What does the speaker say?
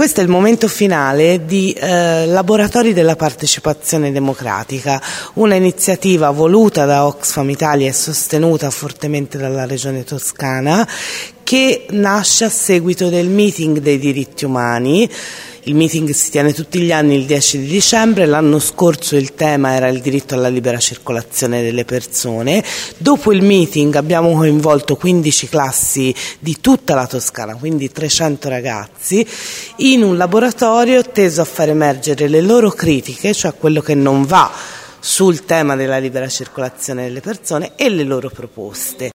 Questo è il momento finale di Laboratori della Partecipazione Democratica, una iniziativa voluta da Oxfam Italia e sostenuta fortemente dalla Regione Toscana, che nasce a seguito del meeting dei diritti umani. Il meeting si tiene tutti gli anni il 10 di dicembre, l'anno scorso il tema era il diritto alla libera circolazione delle persone. Dopo il meeting abbiamo coinvolto 15 classi di tutta la Toscana, quindi 300 ragazzi, in un laboratorio teso a far emergere le loro critiche, cioè quello che non va sul tema della libera circolazione delle persone, e le loro proposte.